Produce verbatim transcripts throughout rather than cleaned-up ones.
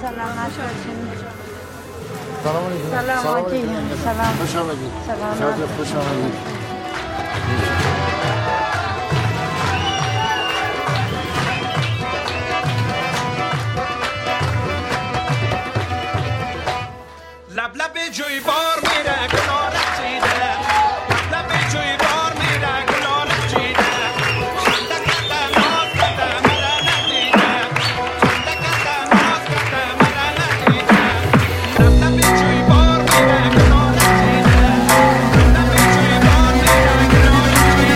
سلامت باشین. سلام علیکم. سلام علیکم. سلام. خوش آمدید. سلام. خوش آمدید. لب لب جوی بار میره گلال چیده، لب لب جوی بار میره گلال چیده، خنده کده ناز کده مرا ندیده، خنده کده ناز کده مرا ندیده، لب لب جوی بار میره گلال چیده، لب لب جوی بار میره گلال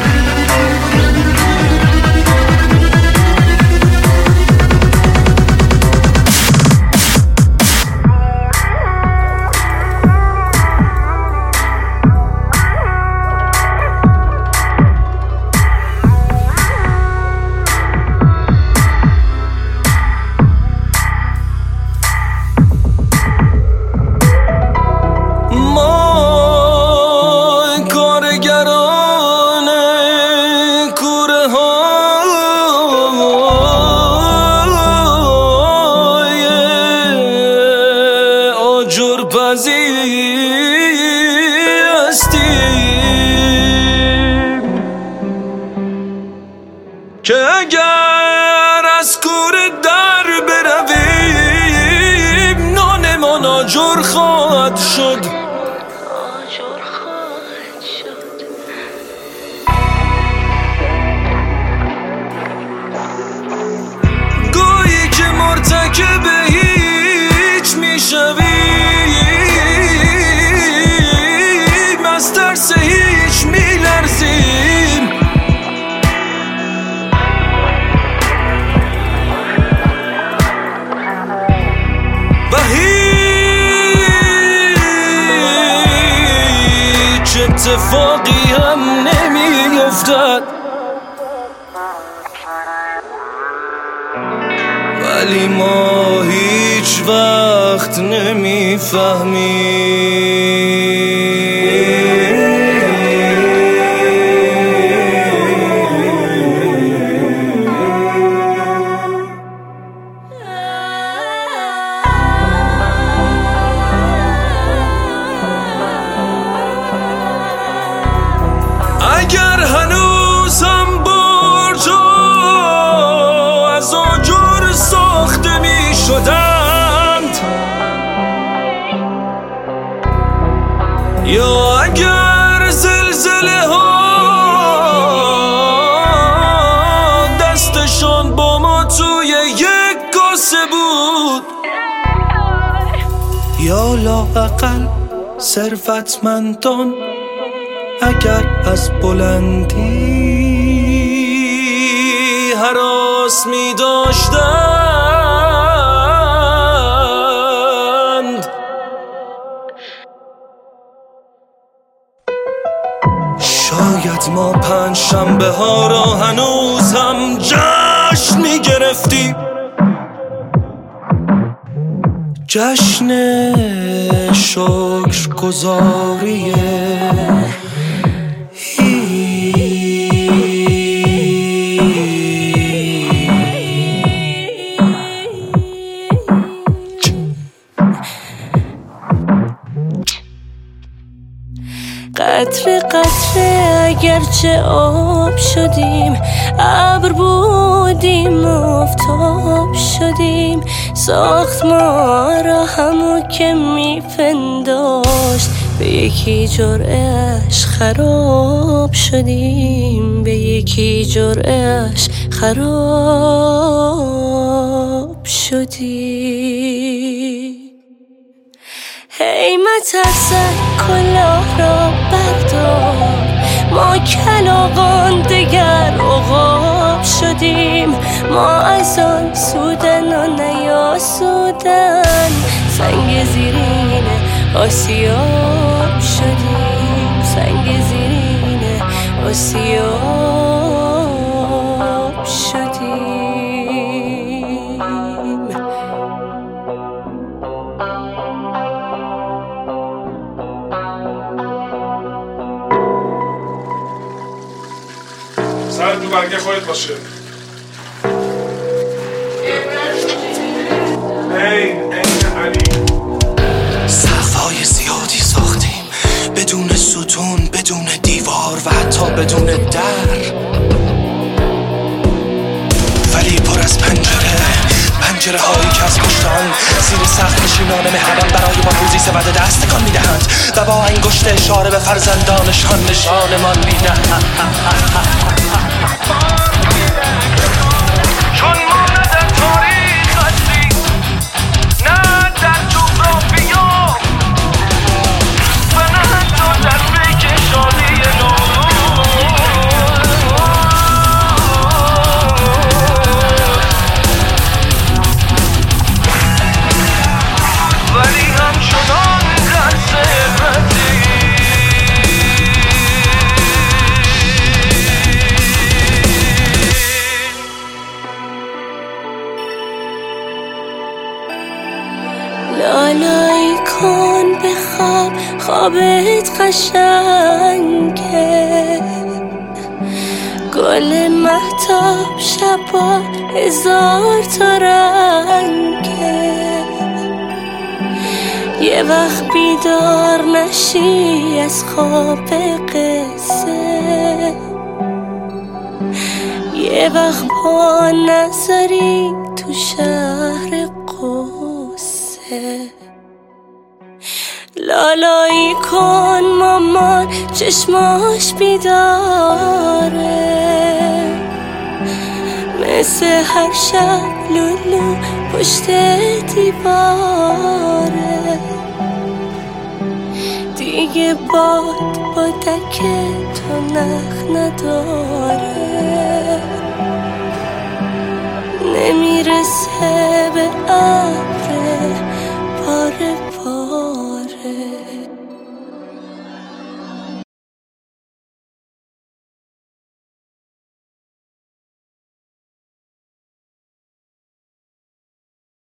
که اگر از کوره در برویم نانمان آجر خواهد شد. گویی که مرتکب هیچ میشویم، از ترس هیچ میلرزیم، و هیچ اتفاقی هم نمیافتد، ولی ما هیچ وقت نمیفهمیم. اگر هنوزم برجا از آجر ساخته می شدند، یا اگر زلزله ها دستشان با ما توی یک کاسه بود، یا لااقل ثروتمندان اگر از بلندی هراس می داشتند، شاید ما پنج شنبه ها را هنوز هم جشن می گرفتیم، جشن شکرگزاری قطره قطره اگرچه آب شدیم، ابر بودیم آفتاب شدیم، ساخت ما را همو که میپنداشت، به یکی جرعه‌اش خراب شدیم، به یکی جرعه‌اش خراب شدیم. هی مترسک کلاه را بردار، ما کلاغان دگر عقاب شدیم، ما از آن سودن و نیاسودن، سنگ زیرین آسیاب شدیم، سنگ زیرین آسیاب شدیم. سرت تو برگه خودت باشه. این حتی بدون در، ولی پر از پنجره، پنجره هایی که از پشتان زیر سقف نشینان مهربان برای ما روزی سبد دست تکان میدهند و با انگشت اشاره به فرزندانشان نشانمان میدهند. چون ما نه در تاریخ هستیم نه در جغرافیا و نه حتی در بکشانی ولی همچنان در ثروتی لالایی کن به خواب، خوابت قشنگه، گل مهتاب شبا هزار تا رنگه. یه وقت بیدار نشی از خواب قصه، یه وقت پا نذاری تو شهر قصه. لالایی کن مامان چشماش بیداره، مثل هر شب لولو پشت دیواره. دیگه باد با دک تو نخ نداره، نمیرسه به عقل